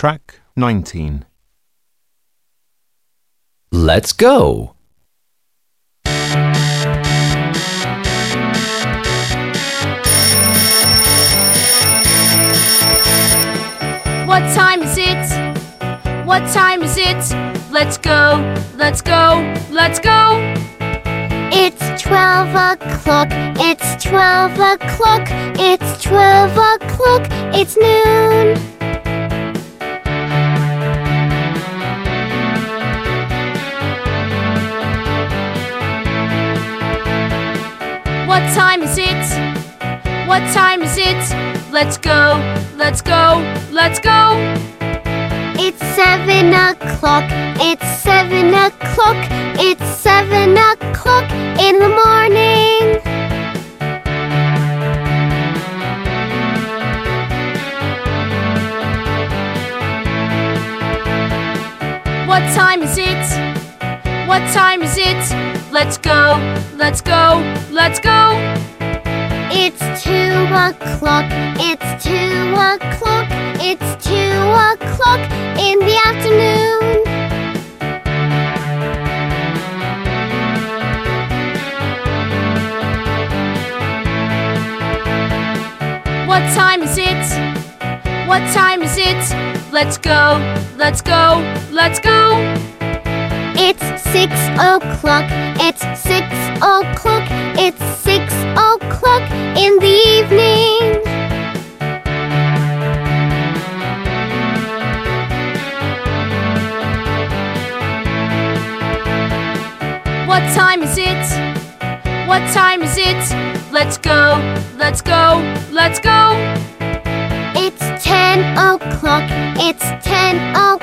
Track 19. Let's go. What time is it? What time is it? Let's go, let's go, let's go. It's 12 o'clock, it's 12 o'clock, it's 12 o'clock, it's noon. What time is it? What time is it? Let's go, let's go, let's go. It's 7 o'clock, it's 7 o'clock, it's 7 o'clock in the morning. What time is it? What time is it? Let's go, let's go, let's go. It's 2 o'clock, it's 2 o'clock, it's 2 o'clock in the afternoon. What time is it? What time is it? Let's go, let's go, let's go. It's 6 o'clock, it's 6 o'clock, it's 6 o'clock in the evening. What time is it? What time is it? Let's go, let's go, let's go. It's 10 o'clock, it's 10 o'clock.